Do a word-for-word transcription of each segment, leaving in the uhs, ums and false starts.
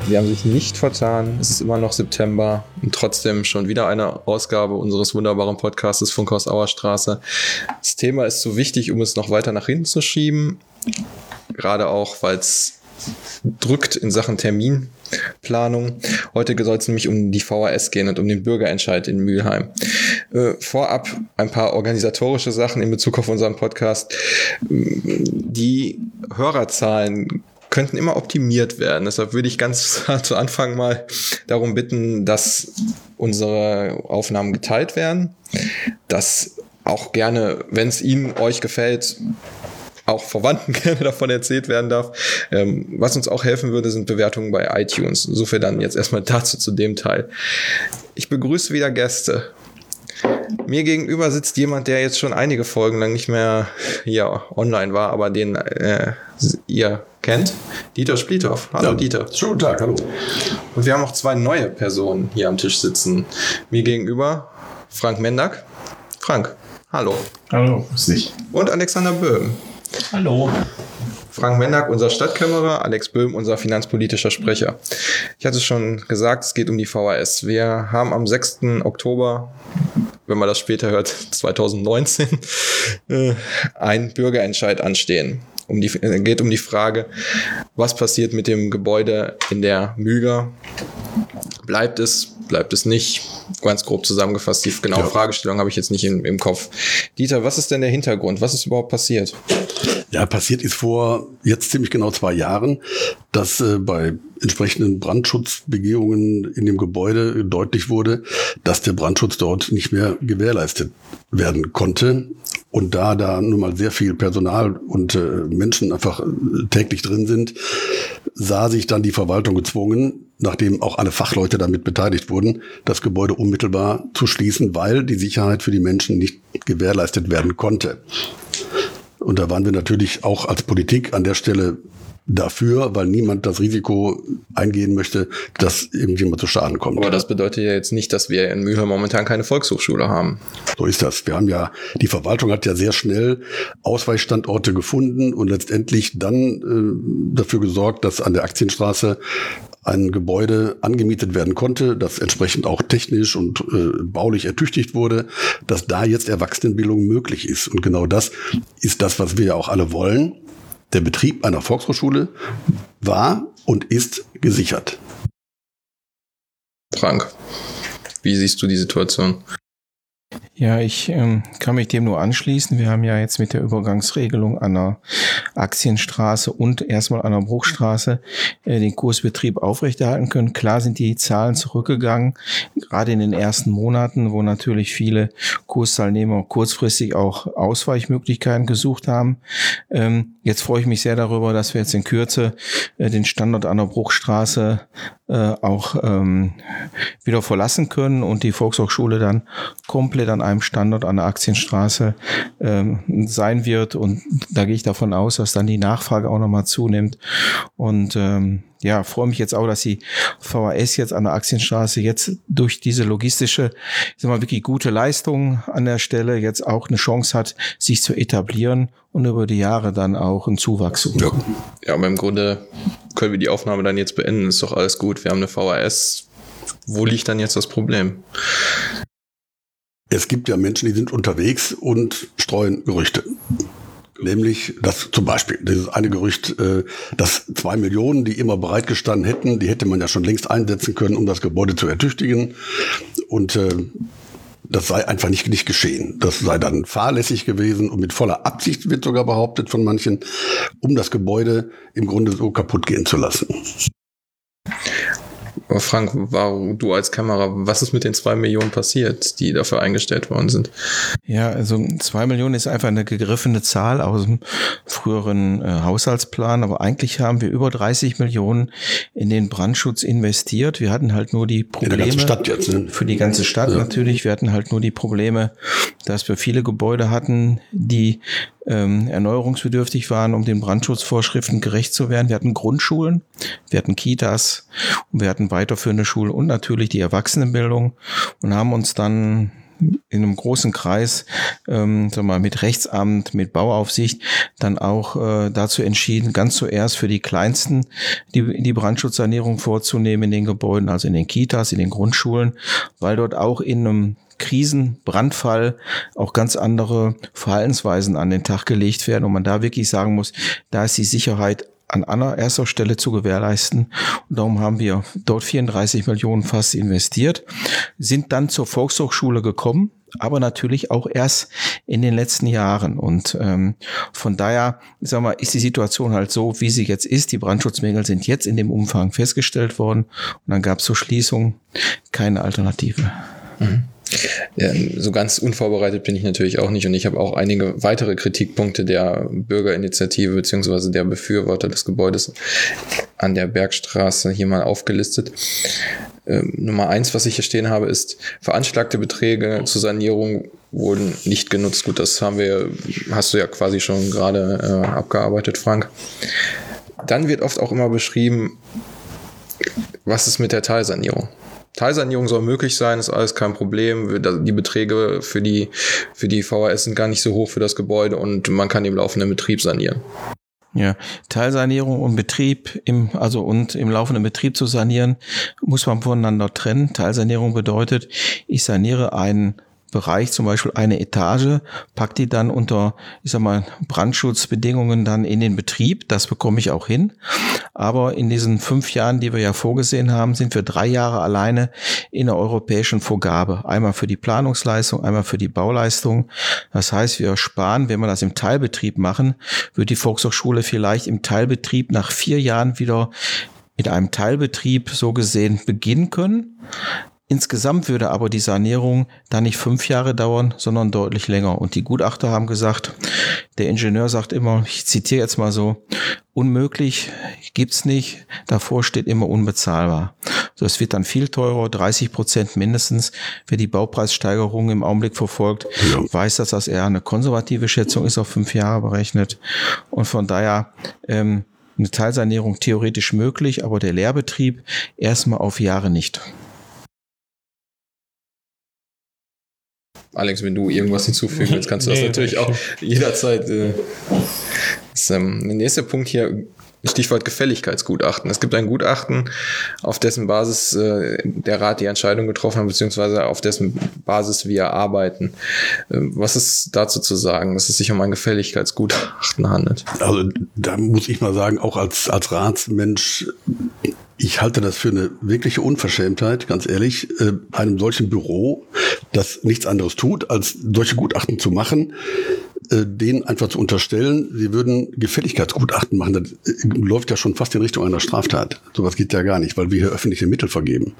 Sie haben sich nicht vertan. Es ist immer noch September und trotzdem schon wieder eine Ausgabe unseres wunderbaren Podcastes Funkhaus Auerstraße. Das Thema ist so wichtig, um es noch weiter nach hinten zu schieben. Gerade auch, weil es drückt in Sachen Terminplanung. Heute soll es nämlich um die V H S gehen und um den Bürgerentscheid in Mülheim. Äh, vorab ein paar organisatorische Sachen in Bezug auf unseren Podcast. Die Hörerzahlen könnten immer optimiert werden. Deshalb würde ich ganz zu Anfang mal darum bitten, dass unsere Aufnahmen geteilt werden. Dass auch gerne, wenn es Ihnen, euch gefällt, auch Verwandten gerne davon erzählt werden darf. Ähm, was uns auch helfen würde, sind Bewertungen bei iTunes. Insofern dann jetzt erstmal dazu zu dem Teil. Ich begrüße wieder Gäste. Mir gegenüber sitzt jemand, der jetzt schon einige Folgen lang nicht mehr hier online war, aber den äh, ihr kennt. Dieter Spliethoff. Hallo, ja, Dieter. Schönen guten Tag, hallo. Und wir haben auch zwei neue Personen hier am Tisch sitzen. Mir gegenüber Frank Mendak. Frank, hallo. Hallo, grüß dich. Und Alexander Böhm. Hallo. Frank Mendak, unser Stadtkämmerer, Alex Böhm, unser finanzpolitischer Sprecher. Ich hatte es schon gesagt, es geht um die V H S. Wir haben am sechsten Oktober, wenn man das später hört, zwanzig neunzehn, äh, einen Bürgerentscheid anstehen. Um die, äh, geht um die Frage, was passiert mit dem Gebäude in der Müger? Bleibt es, bleibt es nicht? Ganz grob zusammengefasst, die genaue ja. Fragestellung habe ich jetzt nicht im, im Kopf. Dieter, was ist denn der Hintergrund? Was ist überhaupt passiert? Ja, passiert ist vor jetzt ziemlich genau zwei Jahren, dass äh, bei entsprechenden Brandschutzbegehungen in dem Gebäude deutlich wurde, dass der Brandschutz dort nicht mehr gewährleistet werden konnte. Und da da nun mal sehr viel Personal und äh, Menschen einfach äh, täglich drin sind, sah sich dann die Verwaltung gezwungen, nachdem auch alle Fachleute damit beteiligt wurden, das Gebäude unmittelbar zu schließen, weil die Sicherheit für die Menschen nicht gewährleistet werden konnte. Und da waren wir natürlich auch als Politik an der Stelle dafür, weil niemand das Risiko eingehen möchte, dass irgendjemand zu Schaden kommt. Aber das bedeutet ja jetzt nicht, dass wir in Mülheim momentan keine Volkshochschule haben. So ist das. Wir haben ja, die Verwaltung hat ja sehr schnell Ausweichstandorte gefunden und letztendlich dann äh, dafür gesorgt, dass an der Aktienstraße ein Gebäude angemietet werden konnte, das entsprechend auch technisch und äh, baulich ertüchtigt wurde, dass da jetzt Erwachsenenbildung möglich ist. Und genau das ist das, was wir ja auch alle wollen. Der Betrieb einer Volkshochschule war und ist gesichert. Frank, wie siehst du die Situation? Ja, ich ähm, kann mich dem nur anschließen. Wir haben ja jetzt mit der Übergangsregelung an der Aktienstraße und erstmal an der Bruchstraße äh, den Kursbetrieb aufrechterhalten können. Klar sind die Zahlen zurückgegangen, gerade in den ersten Monaten, wo natürlich viele Kursteilnehmer kurzfristig auch Ausweichmöglichkeiten gesucht haben. Ähm, jetzt freue ich mich sehr darüber, dass wir jetzt in Kürze äh, den Standort an der Bruchstraße äh, auch ähm, wieder verlassen können und die Volkshochschule dann komplett an einem Standort an der Aktienstraße ähm, sein wird. Und da gehe ich davon aus, dass dann die Nachfrage auch nochmal zunimmt. Und ähm, ja, freue mich jetzt auch, dass die V H S jetzt an der Aktienstraße jetzt durch diese logistische, ich sag mal, wirklich gute Leistung an der Stelle jetzt auch eine Chance hat, sich zu etablieren und über die Jahre dann auch einen Zuwachs zu bekommen. Ja, aber im Grunde können wir die Aufnahme dann jetzt beenden. Ist doch alles gut. Wir haben eine V H S. Wo liegt dann jetzt das Problem? Es gibt ja Menschen, die sind unterwegs und streuen Gerüchte. Nämlich, dass zum Beispiel dieses eine Gerücht, dass zwei Millionen, die immer bereitgestanden hätten, die hätte man ja schon längst einsetzen können, um das Gebäude zu ertüchtigen. Und das sei einfach nicht, nicht geschehen. Das sei dann fahrlässig gewesen und mit voller Absicht wird sogar behauptet von manchen, um das Gebäude im Grunde so kaputt gehen zu lassen. Frank, war, du als Kamera, was ist mit den zwei Millionen passiert, die dafür eingestellt worden sind? Ja, also zwei Millionen ist einfach eine gegriffene Zahl aus dem früheren äh, Haushaltsplan, aber eigentlich haben wir über dreißig Millionen in den Brandschutz investiert. Wir hatten halt nur die Probleme, in der ganzen Stadt jetzt, ne? Für die ganze Stadt ja. Natürlich, wir hatten halt nur die Probleme, dass wir viele Gebäude hatten, die ähm, erneuerungsbedürftig waren, um den Brandschutzvorschriften gerecht zu werden. Wir hatten Grundschulen, wir hatten Kitas und wir hatten weiterführende Schulen und natürlich die Erwachsenenbildung und haben uns dann in einem großen Kreis, ähm, sag mal, mit Rechtsamt, mit Bauaufsicht dann auch äh, dazu entschieden, ganz zuerst für die Kleinsten die, die Brandschutzsanierung vorzunehmen in den Gebäuden, also in den Kitas, in den Grundschulen, weil dort auch in einem Krisen, Brandfall auch ganz andere Verhaltensweisen an den Tag gelegt werden und man da wirklich sagen muss, da ist die Sicherheit an allererster Stelle zu gewährleisten. Und darum haben wir dort vierunddreißig Millionen fast investiert, sind dann zur Volkshochschule gekommen, aber natürlich auch erst in den letzten Jahren. Und ähm, von daher, sag mal, ist die Situation halt so, wie sie jetzt ist. Die Brandschutzmängel sind jetzt in dem Umfang festgestellt worden und dann gab es zur Schließung keine Alternative. Mhm. Ja, so ganz unvorbereitet bin ich natürlich auch nicht und ich habe auch einige weitere Kritikpunkte der Bürgerinitiative beziehungsweise der Befürworter des Gebäudes an der Bergstraße hier mal aufgelistet. Ähm, Nummer eins, was ich hier stehen habe, ist, veranschlagte Beträge zur Sanierung wurden nicht genutzt. Gut, das haben wir, hast du ja quasi schon gerade äh, abgearbeitet, Frank. Dann wird oft auch immer beschrieben, was ist mit der Teilsanierung? Teilsanierung soll möglich sein, ist alles kein Problem. Die Beträge für die, für die V H S sind gar nicht so hoch für das Gebäude und man kann im laufenden Betrieb sanieren. Ja, Teilsanierung und Betrieb im, also und im laufenden Betrieb zu sanieren, muss man voneinander trennen. Teilsanierung bedeutet, ich saniere einen Bereich, zum Beispiel eine Etage, pack die dann unter, ich sag mal, Brandschutzbedingungen dann in den Betrieb. Das bekomme ich auch hin. Aber in diesen fünf Jahren, die wir ja vorgesehen haben, sind wir drei Jahre alleine in der europäischen Vorgabe. Einmal für die Planungsleistung, einmal für die Bauleistung. Das heißt, wir sparen, wenn wir das im Teilbetrieb machen, wird die Volkshochschule vielleicht im Teilbetrieb nach vier Jahren wieder mit einem Teilbetrieb so gesehen beginnen können. Insgesamt würde aber die Sanierung dann nicht fünf Jahre dauern, sondern deutlich länger. Und die Gutachter haben gesagt, der Ingenieur sagt immer, ich zitiere jetzt mal so, unmöglich gibt's nicht, davor steht immer unbezahlbar. So, es wird dann viel teurer, dreißig Prozent mindestens. Wer die Baupreissteigerung im Augenblick verfolgt, ja, weiß, dass das eher eine konservative Schätzung ist, auf fünf Jahre berechnet. Und von daher ähm, eine Teilsanierung theoretisch möglich, aber der Lehrbetrieb erstmal auf Jahre nicht. Alex, wenn du irgendwas hinzufügen willst, kannst du das nee, natürlich auch jederzeit. Äh, das, ähm, der nächste Punkt hier, Stichwort Gefälligkeitsgutachten. Es gibt ein Gutachten, auf dessen Basis äh, der Rat die Entscheidung getroffen hat, beziehungsweise auf dessen Basis wir arbeiten. Ähm, was ist dazu zu sagen, dass es sich um ein Gefälligkeitsgutachten handelt? Also da muss ich mal sagen, auch als, als Ratsmensch, ich halte das für eine wirkliche Unverschämtheit, ganz ehrlich, äh, einem solchen Büro, das nichts anderes tut, als solche Gutachten zu machen, äh, denen einfach zu unterstellen, sie würden Gefälligkeitsgutachten machen. Das äh, läuft ja schon fast in Richtung einer Straftat. Sowas geht ja gar nicht, weil wir hier öffentliche Mittel vergeben.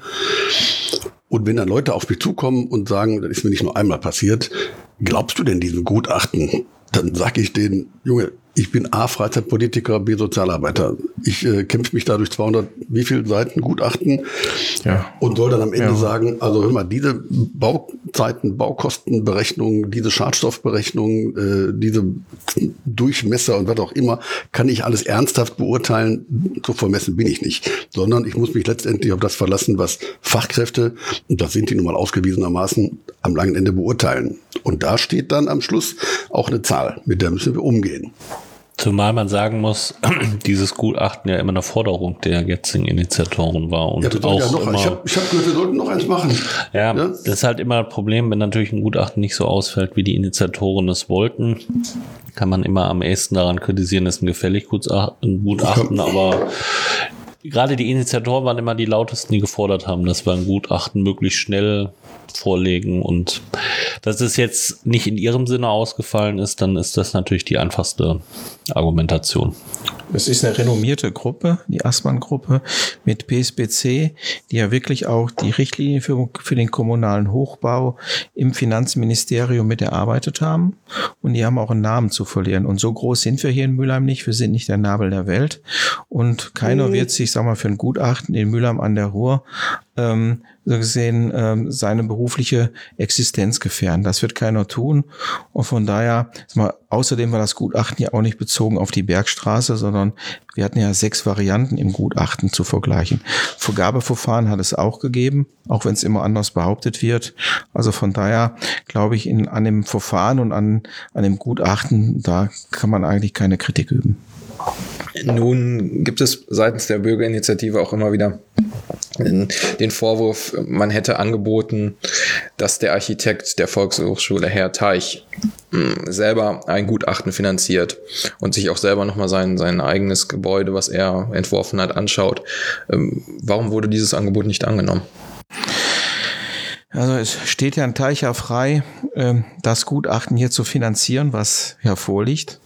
Und wenn dann Leute auf mich zukommen und sagen, das ist mir nicht nur einmal passiert, glaubst du denn diesem Gutachten? Dann sage ich denen, Junge, ich bin A, Freizeitpolitiker, B, Sozialarbeiter. Ich äh, kämpfe mich da durch zweihundert, wie viele Seiten Gutachten, ja, und soll dann am Ende ja. sagen, also hör mal, diese Bauzeiten, Baukostenberechnung, diese Schadstoffberechnung, äh, diese Durchmesser und was auch immer, kann ich alles ernsthaft beurteilen. So vermessen bin ich nicht. Sondern ich muss mich letztendlich auf das verlassen, was Fachkräfte, und das sind die nun mal ausgewiesenermaßen, am langen Ende beurteilen. Und da steht dann am Schluss auch eine Zahl, mit der müssen wir umgehen. Zumal man sagen muss, dieses Gutachten ja immer eine Forderung der jetzigen Initiatoren war. Und ja, auch ja noch, immer, ich habe ich hab gehört, wir sollten noch eins machen. Ja, ja, das ist halt immer ein Problem, wenn natürlich ein Gutachten nicht so ausfällt, wie die Initiatoren es wollten. Kann man immer am ehesten daran kritisieren, dass ein Gefälligkeitsgutachten, Gutachten, aber gerade die Initiatoren waren immer die lautesten, die gefordert haben, dass wir ein Gutachten möglichst schnell vorlegen, und dass es jetzt nicht in ihrem Sinne ausgefallen ist, dann ist das natürlich die einfachste Argumentation. Es ist eine renommierte Gruppe, die Assmann-Gruppe mit P S B C, die ja wirklich auch die Richtlinien für, für den kommunalen Hochbau im Finanzministerium mit erarbeitet haben, und die haben auch einen Namen zu verlieren. Und so groß sind wir hier in Mülheim nicht, wir sind nicht der Nabel der Welt, und keiner mhm. wird sich, sag mal, für ein Gutachten in Mülheim an der Ruhr ähm, so gesehen ähm, seine berufliche Existenz gefährden. Das wird keiner tun. Und von daher, mal, außerdem war das Gutachten ja auch nicht bezogen auf die Bergstraße, sondern wir hatten ja sechs Varianten im Gutachten zu vergleichen. Vergabeverfahren hat es auch gegeben, auch wenn es immer anders behauptet wird. Also von daher glaube ich, in, an dem Verfahren und an, an dem Gutachten, da kann man eigentlich keine Kritik üben. Nun gibt es seitens der Bürgerinitiative auch immer wieder den Vorwurf, man hätte angeboten, dass der Architekt der Volkshochschule, Herr Teich, selber ein Gutachten finanziert und sich auch selber nochmal sein, sein eigenes Gebäude, was er entworfen hat, anschaut. Warum wurde dieses Angebot nicht angenommen? Also es steht Herrn Teicher frei, das Gutachten hier zu finanzieren, was ja vorliegt.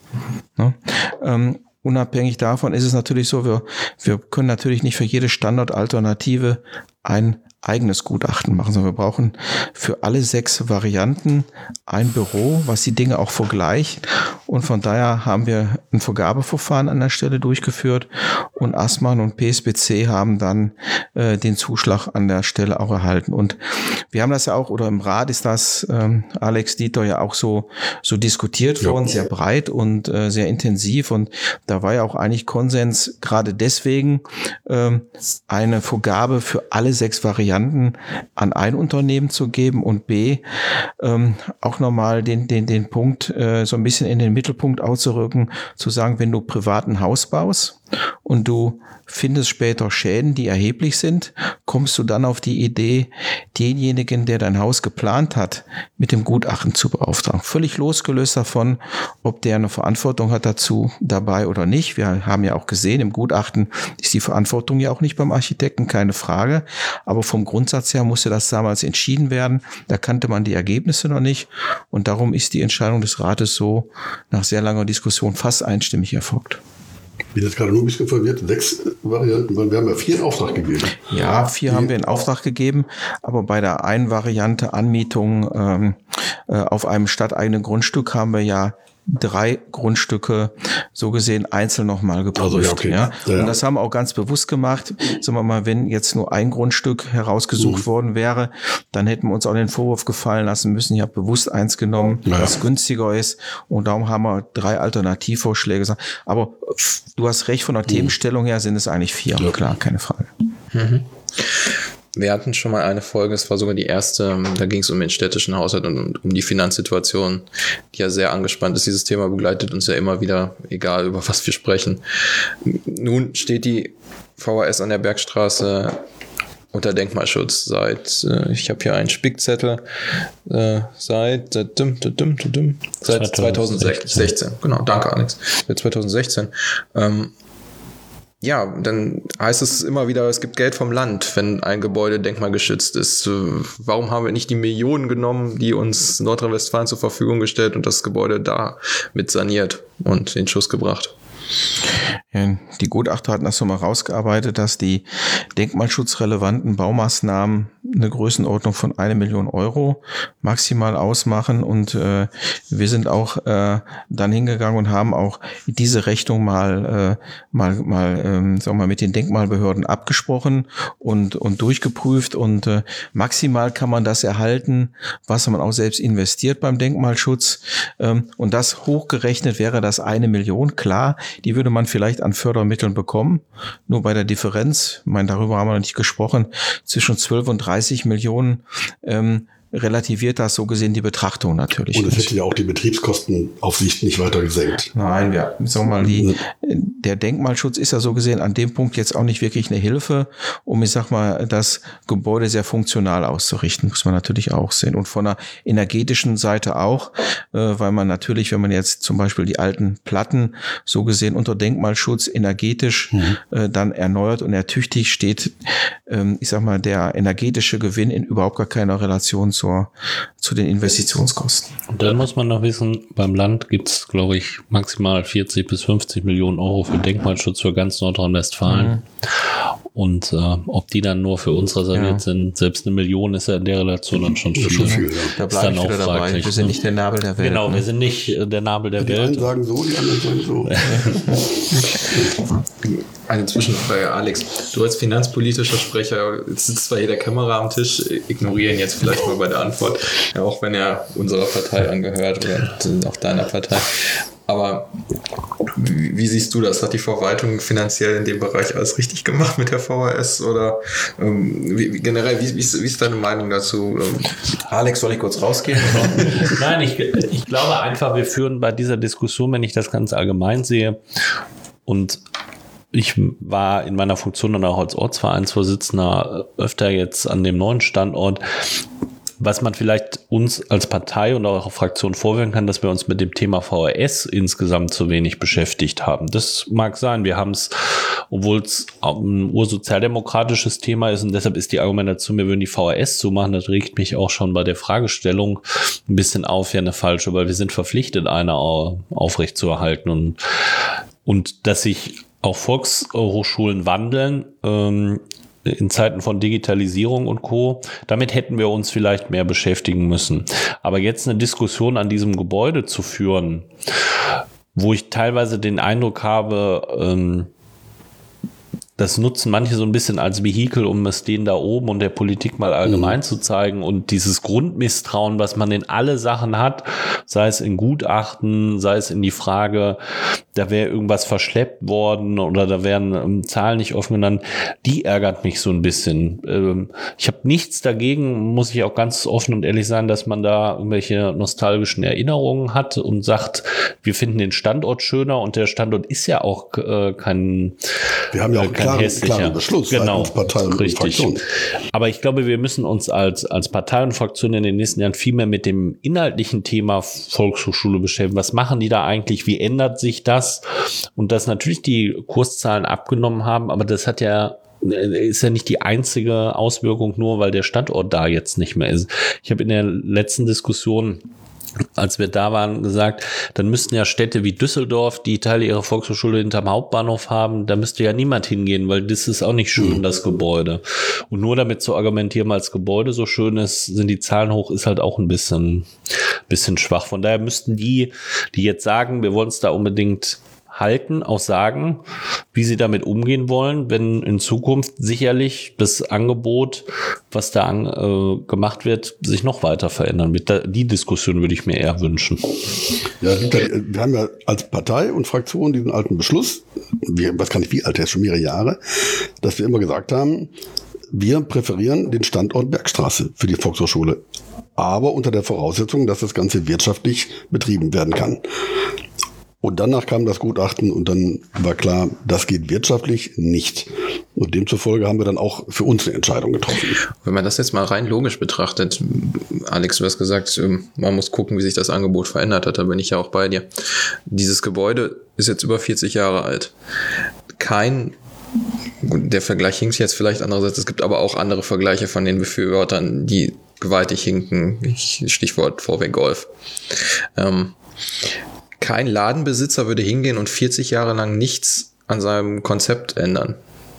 Unabhängig davon ist es natürlich so, wir, wir können natürlich nicht für jede Standardalternative ein eigenes Gutachten machen, sondern wir brauchen für alle sechs Varianten ein Büro, was die Dinge auch vergleicht. Und von daher haben wir ein Vergabeverfahren an der Stelle durchgeführt und Assmann und P S B C haben dann äh, den Zuschlag an der Stelle auch erhalten. Und wir haben das ja auch, oder im Rat ist das, ähm, Alex Dieter, ja auch so so diskutiert ja. worden, sehr breit und äh, sehr intensiv. Und da war ja auch eigentlich Konsens, gerade deswegen ähm, eine Vergabe für alle sechs Varianten an ein Unternehmen zu geben und B, ähm, auch nochmal den, den, den Punkt äh, so ein bisschen in den Mittelpunkt auszurücken, zu sagen, wenn du privaten Haus baust und du findest später Schäden, die erheblich sind, kommst du dann auf die Idee, denjenigen, der dein Haus geplant hat, mit dem Gutachten zu beauftragen. Völlig losgelöst davon, ob der eine Verantwortung hat dazu dabei oder nicht. Wir haben ja auch gesehen, im Gutachten ist die Verantwortung ja auch nicht beim Architekten, keine Frage. Aber vom Grundsatz her musste das damals entschieden werden. Da kannte man die Ergebnisse noch nicht. Und darum ist die Entscheidung des Rates so nach sehr langer Diskussion fast einstimmig erfolgt. Ich bin jetzt gerade nur ein bisschen verwirrt. Sechs Varianten, wir haben ja vier in Auftrag gegeben. Ja, vier Die haben wir in Auftrag gegeben, aber bei der einen Variante Anmietung ähm, äh, auf einem stadteigenen Grundstück haben wir ja drei Grundstücke so gesehen einzeln nochmal geprüft. Also, ja, okay. ja. Ja, ja. Und das haben wir auch ganz bewusst gemacht. Sagen wir mal, wenn jetzt nur ein Grundstück herausgesucht mhm. worden wäre, dann hätten wir uns auch den Vorwurf gefallen lassen müssen. Ich habe bewusst eins genommen, ja. was günstiger ist. Und darum haben wir drei Alternativvorschläge gesagt. Aber du hast recht, von der mhm. Themenstellung her sind es eigentlich vier. Ja. Klar, keine Frage. Mhm. Wir hatten schon mal eine Folge, es war sogar die erste, da ging es um den städtischen Haushalt und um die Finanzsituation, die ja sehr angespannt ist. Dieses Thema begleitet uns ja immer wieder, egal über was wir sprechen. Nun steht die V H S an der Bergstraße unter Denkmalschutz seit, äh, ich habe hier einen Spickzettel, äh, seit, seit, dum, dum, dum, dum, seit zweitausendsechzehn. Genau, danke Alex. Seit zweitausendsechzehn. Ähm, Ja, dann heißt es immer wieder, es gibt Geld vom Land, wenn ein Gebäude denkmalgeschützt ist. Warum haben wir nicht die Millionen genommen, die uns Nordrhein-Westfalen zur Verfügung gestellt und das Gebäude da mit saniert und in Schuss gebracht? Ja, die Gutachter hatten das so mal rausgearbeitet, dass die denkmalschutzrelevanten Baumaßnahmen eine Größenordnung von eine Million Euro maximal ausmachen und äh, wir sind auch äh, dann hingegangen und haben auch diese Rechnung mal äh, mal mal ähm, sagen wir mal mit den Denkmalbehörden abgesprochen und und durchgeprüft und äh, maximal kann man das erhalten, was man auch selbst investiert beim Denkmalschutz ähm, und das hochgerechnet wäre das eine Million, klar, die würde man vielleicht an Fördermitteln bekommen, nur bei der Differenz, ich meine, darüber haben wir noch nicht gesprochen, zwischen zwölf und dreißig Millionen ähm, relativiert das so gesehen die Betrachtung natürlich. Und es hätte ja auch die Betriebskostenaufsicht nicht weiter gesenkt. Nein, wir sagen wir mal, die, der Denkmalschutz ist ja so gesehen an dem Punkt jetzt auch nicht wirklich eine Hilfe, um, ich sag mal, das Gebäude sehr funktional auszurichten, muss man natürlich auch sehen. Und von der energetischen Seite auch, äh, weil man natürlich, wenn man jetzt zum Beispiel die alten Platten so gesehen unter Denkmalschutz energetisch mhm. äh, dann erneuert und ertüchtigt, steht, ähm, ich sag mal, der energetische Gewinn in überhaupt gar keiner Relation zu Zur, zu den Investitionskosten. Und dann muss man noch wissen, beim Land gibt es, glaube ich, maximal vierzig bis fünfzig Millionen Euro für Denkmalschutz für ganz Nordrhein-Westfalen. Mhm. Und äh, ob die dann nur für uns reserviert Ja. sind, selbst eine Million ist ja in der Relation dann schon viel. schon viel, ja. Da Ist bleibe dann ich auch wieder dabei. fraglich, Wir sind ne? nicht der Nabel der Welt. Genau, ne? wir sind nicht äh, der Nabel der Die einen Welt. sagen so, die anderen sagen so. Eine Zwischenfrage, Alex. Du als finanzpolitischer Sprecher, jetzt sitzt zwar hier der Kamera am Tisch, ignorieren jetzt vielleicht mal bei der Antwort, ja, auch wenn er unserer Partei angehört oder auch deiner Partei. Aber wie, wie siehst du das? Hat die Verwaltung finanziell in dem Bereich alles richtig gemacht mit der V H S? Oder ähm, wie, wie, generell, wie, wie, ist, wie ist deine Meinung dazu? Alex, soll ich kurz rausgehen? Nein, ich, ich glaube einfach, wir führen bei dieser Diskussion, wenn ich das ganz allgemein sehe, und ich war in meiner Funktion dann auch als Ortsvereinsvorsitzender öfter jetzt an dem neuen Standort, was man vielleicht uns als Partei und auch Fraktion vorwerfen kann, dass wir uns mit dem Thema V H S insgesamt zu wenig beschäftigt haben. Das mag sein. Wir haben es, obwohl es ein ursozialdemokratisches Thema ist, und deshalb ist die Argumentation, wir würden die V H S zumachen, das regt mich auch schon bei der Fragestellung ein bisschen auf, ja, eine falsche, weil wir sind verpflichtet, eine aufrechtzuerhalten, und, und dass sich auch Volkshochschulen wandeln, ähm, in Zeiten von Digitalisierung und Co. Damit hätten wir uns vielleicht mehr beschäftigen müssen. Aber jetzt eine Diskussion an diesem Gebäude zu führen, wo ich teilweise den Eindruck habe, ähm, das nutzen manche so ein bisschen als Vehikel, um es denen da oben und der Politik mal allgemein mhm. zu zeigen, und dieses Grundmisstrauen, was man in alle Sachen hat, sei es in Gutachten, sei es in die Frage, da wäre irgendwas verschleppt worden oder da wären ähm, Zahlen nicht offen genannt, die ärgert mich so ein bisschen. Ähm, ich habe nichts dagegen, muss ich auch ganz offen und ehrlich sein, dass man da irgendwelche nostalgischen Erinnerungen hat und sagt, wir finden den Standort schöner, und der Standort ist ja auch äh, kein Wir haben ja auch kein klaren, hässlicher klaren Beschluss genau, seitens Partei und richtig. Fraktion. Aber ich glaube, wir müssen uns als, als Partei und Fraktion in den nächsten Jahren viel mehr mit dem inhaltlichen Thema Volkshochschule beschäftigen. Was machen die da eigentlich? Wie ändert sich das? Und dass natürlich die Kurszahlen abgenommen haben, aber das hat ja ist ja nicht die einzige Auswirkung, nur weil der Standort da jetzt nicht mehr ist. Ich habe in der letzten Diskussion, als wir da waren, gesagt, dann müssten ja Städte wie Düsseldorf, die Teile ihrer Volkshochschule hinterm Hauptbahnhof haben, da müsste ja niemand hingehen, weil das ist auch nicht schön, das Gebäude. Und nur damit zu argumentieren, weil das Gebäude so schön ist, sind die Zahlen hoch, ist halt auch ein bisschen, bisschen schwach. Von daher müssten die, die jetzt sagen, wir wollen es da unbedingt halten, auch sagen, wie sie damit umgehen wollen, wenn in Zukunft sicherlich das Angebot, was da an, äh, gemacht wird, sich noch weiter verändern wird. Da, die Diskussion würde ich mir eher wünschen. Ja, wir haben ja als Partei und Fraktion diesen alten Beschluss, wir, was kann ich, wie alt, der ist schon mehrere Jahre, dass wir immer gesagt haben, wir präferieren den Standort Bergstraße für die Volkshochschule, aber unter der Voraussetzung, dass das Ganze wirtschaftlich betrieben werden kann. Und danach kam das Gutachten und dann war klar, das geht wirtschaftlich nicht. Und demzufolge haben wir dann auch für uns eine Entscheidung getroffen. Wenn man das jetzt mal rein logisch betrachtet, Alex, du hast gesagt, man muss gucken, wie sich das Angebot verändert hat, da bin ich ja auch bei dir. Dieses Gebäude ist jetzt über vierzig Jahre alt. Kein, der Vergleich hinkt jetzt vielleicht andererseits, es gibt aber auch andere Vergleiche von den Befürwortern, die gewaltig hinken, Stichwort V W Golf. Ähm, Kein Ladenbesitzer würde hingehen und vierzig Jahre lang nichts an seinem Konzept ändern.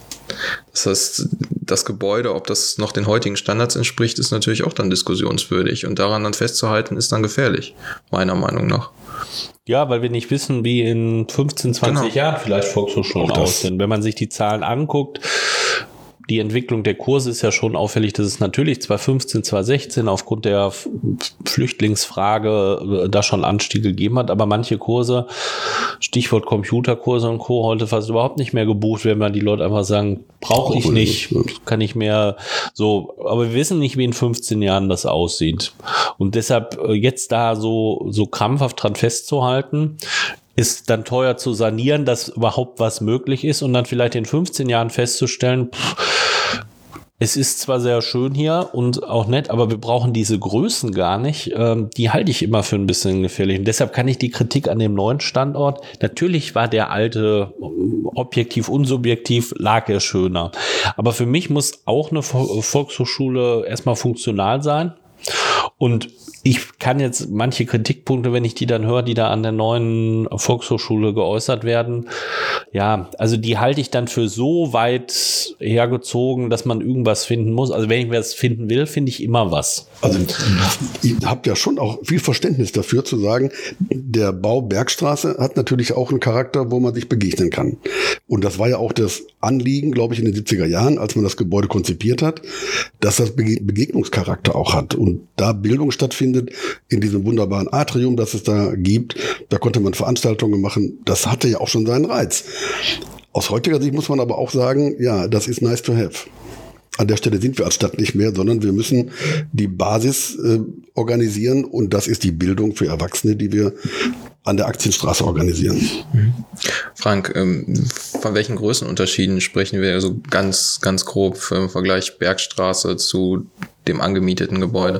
Das heißt, das Gebäude, ob das noch den heutigen Standards entspricht, ist natürlich auch dann diskussionswürdig. Und daran dann festzuhalten, ist dann gefährlich, meiner Meinung nach. Ja, weil wir nicht wissen, wie in fünfzehn, zwanzig Genau. Jahren vielleicht Volkshochschulen aussehen. Wenn man sich die Zahlen anguckt, die Entwicklung der Kurse ist ja schon auffällig, dass es natürlich zwanzig fünfzehn, zwanzig sechzehn aufgrund der F- Flüchtlingsfrage äh, da schon Anstiege gegeben hat, aber manche Kurse, Stichwort Computerkurse und Co., heute fast überhaupt nicht mehr gebucht werden, weil die Leute einfach sagen, brauche ich nicht, kann ich mehr so, aber wir wissen nicht, wie in fünfzehn Jahren das aussieht. Und deshalb äh, jetzt da so, so krampfhaft dran festzuhalten, ist dann teuer zu sanieren, dass überhaupt was möglich ist und dann vielleicht in fünfzehn Jahren festzustellen, pff, es ist zwar sehr schön hier und auch nett, aber wir brauchen diese Größen gar nicht. Ähm, die halte ich immer für ein bisschen gefährlich. Und deshalb kann ich die Kritik an dem neuen Standort, natürlich war der alte objektiv, unsubjektiv, lag er schöner. Aber für mich muss auch eine Volkshochschule erstmal funktional sein. Und ich kann jetzt manche Kritikpunkte, wenn ich die dann höre, die da an der neuen Volkshochschule geäußert werden, ja, also die halte ich dann für so weit hergezogen, dass man irgendwas finden muss. Also wenn ich was finden will, finde ich immer was. Also ihr habt ja schon auch viel Verständnis dafür zu sagen, der Bau Bergstraße hat natürlich auch einen Charakter, wo man sich begegnen kann. Und das war ja auch das Anliegen, glaube ich, in den siebziger Jahren, als man das Gebäude konzipiert hat, dass das Begegnungscharakter auch hat und da Bildung stattfindet in diesem wunderbaren Atrium, das es da gibt. Da konnte man Veranstaltungen machen. Das hatte ja auch schon seinen Reiz. Aus heutiger Sicht muss man aber auch sagen, ja, das ist nice to have. An der Stelle sind wir als Stadt nicht mehr, sondern wir müssen die Basis äh, organisieren und das ist die Bildung für Erwachsene, die wir an der Aktienstraße organisieren. Mhm. Frank, ähm, von welchen Größenunterschieden sprechen wir also ganz, ganz grob im Vergleich Bergstraße zu dem angemieteten Gebäude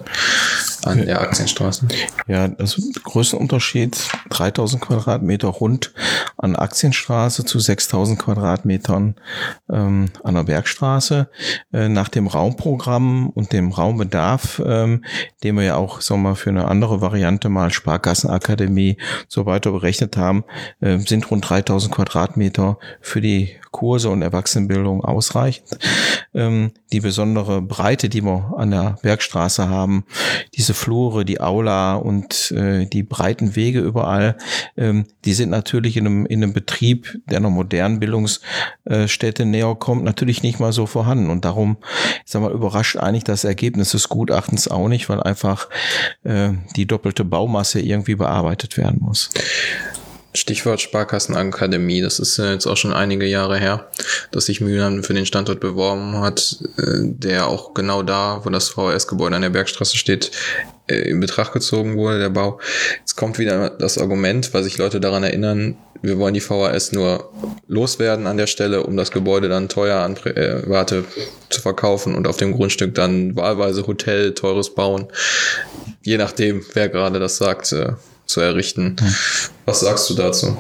an der Aktienstraße? Ja, also Größenunterschied dreitausend Quadratmeter rund an Aktienstraße zu sechstausend Quadratmetern ähm, an der Bergstraße. Äh, nach dem Raumprogramm und dem Raumbedarf, ähm, den wir ja auch, sagen wir mal, für eine andere Variante mal Sparkassenakademie so weiter berechnet haben, äh, sind rund dreitausend Quadratmeter für die Kurse und Erwachsenenbildung ausreichend. Ähm, die besondere Breite, die wir an der Bergstraße haben, diese Flure, die Aula und äh, die breiten Wege überall, ähm, die sind natürlich in einem, in einem Betrieb, der einer modernen Bildungsstätte näher kommt, natürlich nicht mal so vorhanden. Und darum, ich sag mal, überrascht eigentlich das Ergebnis des Gutachtens auch nicht, weil einfach äh, die doppelte Baumasse irgendwie bearbeitet werden muss. Stichwort Sparkassenakademie, das ist ja jetzt auch schon einige Jahre her, dass sich Mülheim für den Standort beworben hat, der auch genau da, wo das V H S-Gebäude an der Bergstraße steht, in Betracht gezogen wurde, der Bau. Jetzt kommt wieder das Argument, weil sich Leute daran erinnern, wir wollen die V H S nur loswerden an der Stelle, um das Gebäude dann teuer an äh, Warte zu verkaufen und auf dem Grundstück dann wahlweise Hotel, teures bauen, je nachdem, wer gerade das sagt, äh, zu errichten. Was sagst du dazu?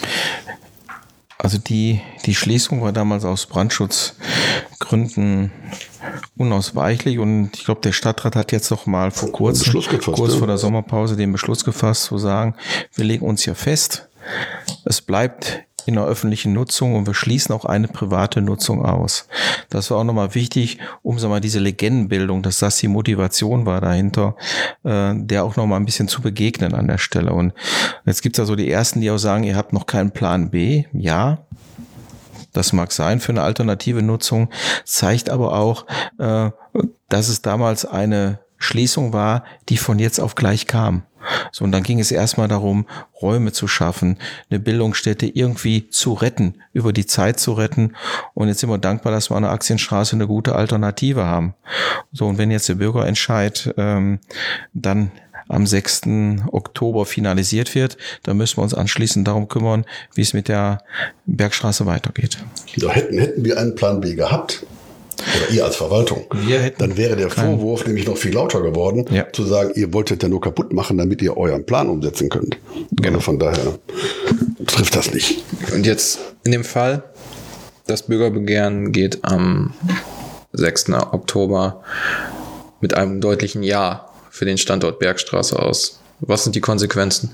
Also die, die Schließung war damals aus Brandschutzgründen unausweichlich und ich glaube, der Stadtrat hat jetzt noch mal vor kurzem, gefasst, kurz ja. vor der Sommerpause den Beschluss gefasst, zu sagen, wir legen uns hier fest, es bleibt in der öffentlichen Nutzung und wir schließen auch eine private Nutzung aus. Das war auch nochmal wichtig, um so mal diese Legendenbildung, dass das die Motivation war dahinter, äh, der auch nochmal ein bisschen zu begegnen an der Stelle. Und jetzt gibt's ja so die Ersten, die auch sagen, ihr habt noch keinen Plan B. Ja, das mag sein für eine alternative Nutzung, zeigt aber auch, äh, dass es damals eine Schließung war, die von jetzt auf gleich kam. So, und dann ging es erstmal darum, Räume zu schaffen, eine Bildungsstätte irgendwie zu retten, über die Zeit zu retten. Und jetzt sind wir dankbar, dass wir an der Aktienstraße eine gute Alternative haben. So, und wenn jetzt der Bürgerentscheid ähm, dann am sechsten Oktober finalisiert wird, dann müssen wir uns anschließend darum kümmern, wie es mit der Bergstraße weitergeht. Da hätten, hätten wir einen Plan B gehabt. Oder ihr als Verwaltung, dann wäre der Vorwurf kein... nämlich noch viel lauter geworden, ja. zu sagen, ihr wolltet ja nur kaputt machen, damit ihr euren Plan umsetzen könnt. Genau. Also von daher trifft das nicht. Und jetzt in dem Fall, das Bürgerbegehren geht am sechsten Oktober mit einem deutlichen Ja für den Standort Bergstraße aus. Was sind die Konsequenzen?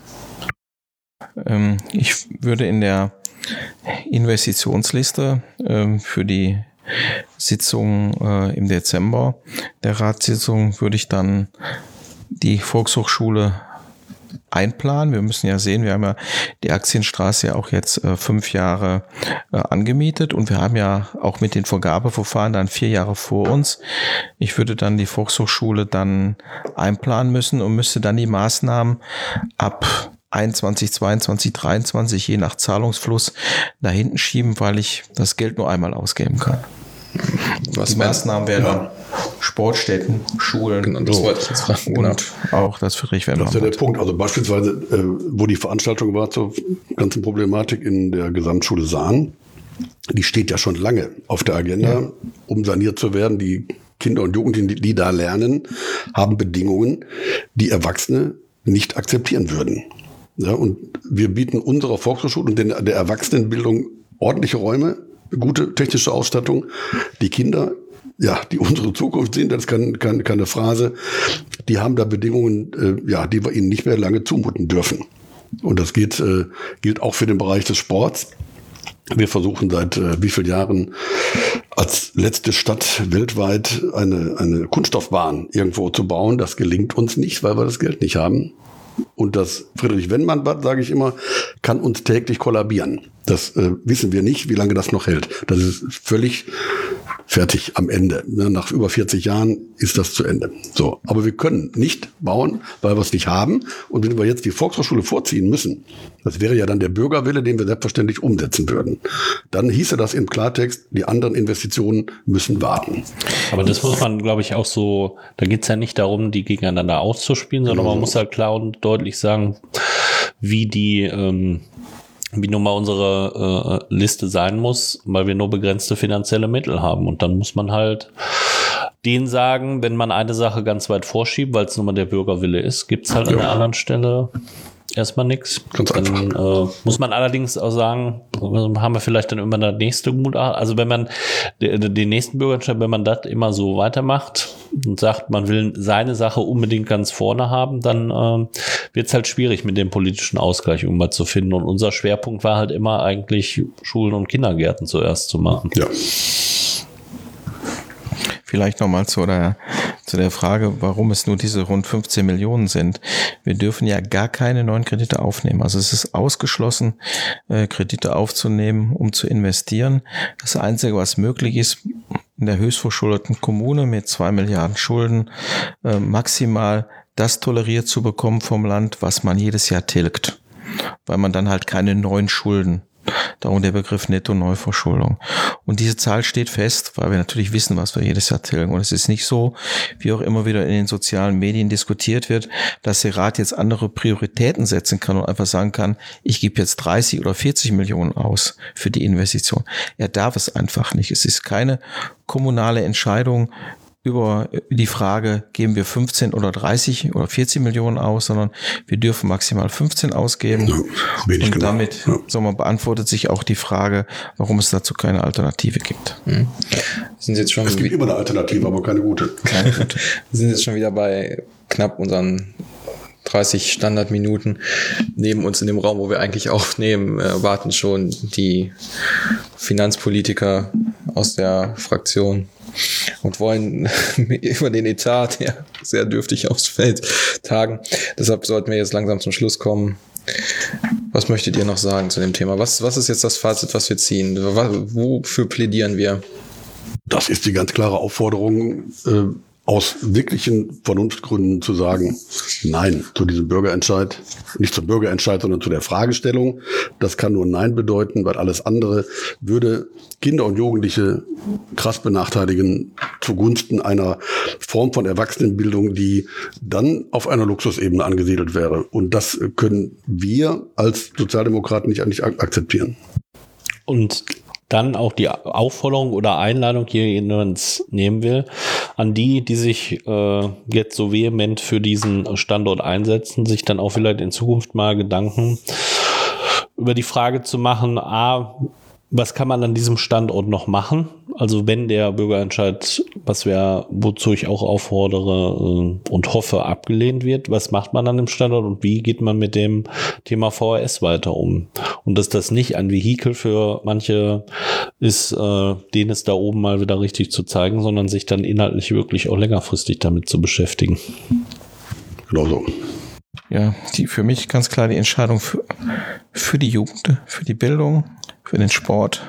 Ähm, ich würde in der Investitionsliste ähm, für die Sitzung äh, im Dezember der Ratssitzung würde ich dann die Volkshochschule einplanen. Wir müssen ja sehen, wir haben ja die Aktienstraße ja auch jetzt äh, fünf Jahre äh, angemietet und wir haben ja auch mit den Vergabeverfahren dann vier Jahre vor uns. Ich würde dann die Volkshochschule dann einplanen müssen und müsste dann die Maßnahmen ab einundzwanzig, zweiundzwanzig, dreiundzwanzig, je nach Zahlungsfluss nach hinten schieben, weil ich das Geld nur einmal ausgeben kann. Was die Maßnahmen wären ja. Sportstätten, Schulen genau, das wollte ich jetzt fragen. Genau. Und auch das Friedrichswerden. Das ist ja der Punkt. Also beispielsweise, äh, wo die Veranstaltung war zur ganzen Problematik in der Gesamtschule Sahn, die steht ja schon lange auf der Agenda, ja. um saniert zu werden. Die Kinder und Jugendlichen, die, die da lernen, haben Bedingungen, die Erwachsene nicht akzeptieren würden. Ja, und wir bieten unserer Volkshochschule und der, der Erwachsenenbildung ordentliche Räume, gute technische Ausstattung. Die Kinder ja, die unsere Zukunft sind, das ist keine, keine, keine Phrase, die haben da Bedingungen, äh, ja, die wir ihnen nicht mehr lange zumuten dürfen. Und das geht, äh, gilt auch für den Bereich des Sports. Wir versuchen seit äh, wie vielen Jahren als letzte Stadt weltweit eine, eine Kunststoffbahn irgendwo zu bauen. Das gelingt uns nicht, weil wir das Geld nicht haben. Und das Friedrich-Wendemann-Bad, sage ich immer, kann uns täglich kollabieren. Das äh, wissen wir nicht, wie lange das noch hält. Das ist völlig fertig am Ende. Nach über vierzig Jahren ist das zu Ende. So, aber wir können nicht bauen, weil wir es nicht haben. Und wenn wir jetzt die Volkshochschule vorziehen müssen, das wäre ja dann der Bürgerwille, den wir selbstverständlich umsetzen würden. Dann hieße das im Klartext, die anderen Investitionen müssen warten. Aber das muss man, glaube ich, auch so, da geht es ja nicht darum, die gegeneinander auszuspielen, sondern man muss halt klar und deutlich sagen, wie die, ähm, wie nun mal unsere äh, Liste sein muss, weil wir nur begrenzte finanzielle Mittel haben. Und dann muss man halt denen sagen, wenn man eine Sache ganz weit vorschiebt, weil es nun mal der Bürgerwille ist, gibt es halt ja an der anderen Stelle erstmal nichts. Ganz einfach. Dann äh, muss man allerdings auch sagen, haben wir vielleicht dann immer das nächste Gutachten. Also wenn man den, den nächsten Bürgerentscheid, wenn man das immer so weitermacht und sagt, man will seine Sache unbedingt ganz vorne haben, dann äh, wird es halt schwierig, mit dem politischen Ausgleich irgendwann zu finden. Und unser Schwerpunkt war halt immer eigentlich Schulen und Kindergärten zuerst zu machen. Ja. Vielleicht nochmal zu der, zu der Frage, warum es nur diese rund fünfzehn Millionen sind. Wir dürfen ja gar keine neuen Kredite aufnehmen. Also es ist ausgeschlossen, äh, Kredite aufzunehmen, um zu investieren. Das Einzige, was möglich ist, in der höchstverschuldeten Kommune mit zwei Milliarden Schulden äh, maximal das toleriert zu bekommen vom Land, was man jedes Jahr tilgt. Weil man dann halt keine neuen Schulden, darum der Begriff Netto-Neuverschuldung. Und diese Zahl steht fest, weil wir natürlich wissen, was wir jedes Jahr tilgen. Und es ist nicht so, wie auch immer wieder in den sozialen Medien diskutiert wird, dass der Rat jetzt andere Prioritäten setzen kann und einfach sagen kann, ich gebe jetzt dreißig oder vierzig Millionen aus für die Investition. Er darf es einfach nicht. Es ist keine kommunale Entscheidung über die Frage, geben wir fünfzehn oder dreißig oder vierzig Millionen aus, sondern wir dürfen maximal fünfzehn ausgeben. Ja, und genau. damit ja. so man beantwortet sich auch die Frage, warum es dazu keine Alternative gibt. Mhm. Sind jetzt schon es gibt immer eine Alternative, aber keine gute. Keine gute. Wir sind jetzt schon wieder bei knapp unseren dreißig Standardminuten. Neben uns in dem Raum, wo wir eigentlich aufnehmen, äh, warten schon die Finanzpolitiker aus der Fraktion und wollen über den Etat, der sehr dürftig ausfällt, tagen. Deshalb sollten wir jetzt langsam zum Schluss kommen. Was möchtet ihr noch sagen zu dem Thema? Was, was ist jetzt das Fazit, was wir ziehen? Wofür plädieren wir? Das ist die ganz klare Aufforderung, äh, aus wirklichen Vernunftgründen zu sagen, nein zu diesem Bürgerentscheid, nicht zum Bürgerentscheid, sondern zu der Fragestellung. Das kann nur Nein bedeuten, weil alles andere würde Kinder und Jugendliche krass benachteiligen zugunsten einer Form von Erwachsenenbildung, die dann auf einer Luxusebene angesiedelt wäre. Und das können wir als Sozialdemokraten nicht, nicht akzeptieren. Und dann auch die Aufforderung oder Einladung, hier jemand nehmen will, an die, die sich äh, jetzt so vehement für diesen Standort einsetzen, sich dann auch vielleicht in Zukunft mal Gedanken über die Frage zu machen, a, was kann man an diesem Standort noch machen? Also wenn der Bürgerentscheid, was wir, wozu ich auch auffordere äh, und hoffe, abgelehnt wird, was macht man an dem Standort und wie geht man mit dem Thema V H S weiter um? Und dass das nicht ein Vehikel für manche ist, äh, denen es da oben mal wieder richtig zu zeigen, sondern sich dann inhaltlich wirklich auch längerfristig damit zu beschäftigen. Genau so. Ja, die, für mich ganz klar die Entscheidung für, für die Jugend, für die Bildung, für den Sport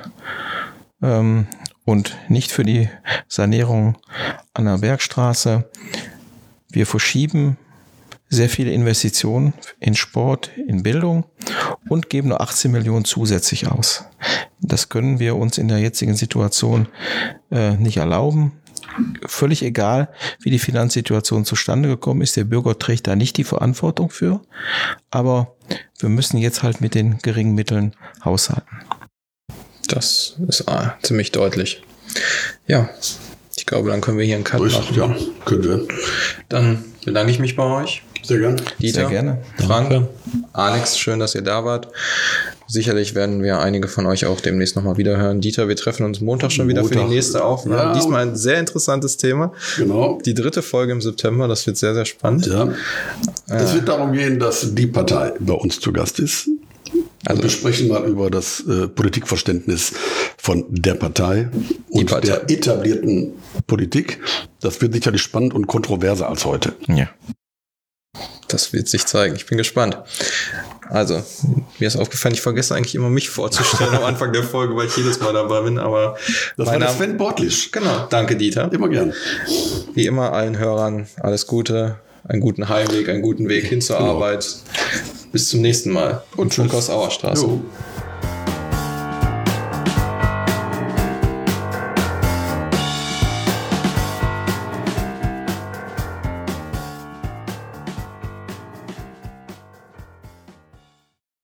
ähm, und nicht für die Sanierung an der Bergstraße. Wir verschieben sehr viele Investitionen in Sport, in Bildung und geben nur achtzehn Millionen zusätzlich aus. Das können wir uns in der jetzigen Situation äh, nicht erlauben. Völlig egal, wie die Finanzsituation zustande gekommen ist. Der Bürger trägt da nicht die Verantwortung für. Aber wir müssen jetzt halt mit den geringen Mitteln haushalten. Das ist ah, ziemlich deutlich. Ja, ich glaube, dann können wir hier einen Cut machen. Ja, können wir. Dann bedanke ich mich bei euch. Sehr gerne. Dieter, Sehr gerne. Frank, Alex, schön, dass ihr da wart. sicherlich werden wir einige von euch auch demnächst nochmal wieder hören. Dieter, wir treffen uns Montag schon wieder Montag. für die nächste Aufnahme. Ja, Diesmal ein sehr interessantes Thema. Genau. Die dritte Folge im September, das wird sehr, sehr spannend. Ja. Es wird darum gehen, dass die Partei bei uns zu Gast ist. Also wir sprechen mal über das äh, Politikverständnis von der Partei und Partei. der etablierten Politik. Das wird sicherlich spannend und kontroverser als heute. Ja. Das wird sich zeigen. Ich bin gespannt. Also, mir ist aufgefallen, ich vergesse eigentlich immer, mich vorzustellen am Anfang der Folge, weil ich jedes Mal dabei bin. Aber Das war der Sven Bortlisch. Genau, danke Dieter. Immer gern. Wie immer allen Hörern alles Gute, einen guten Heimweg, einen guten Weg hin zur Genau. Arbeit. Bis zum nächsten Mal. Und Funkhaus Auerstraße. Jo.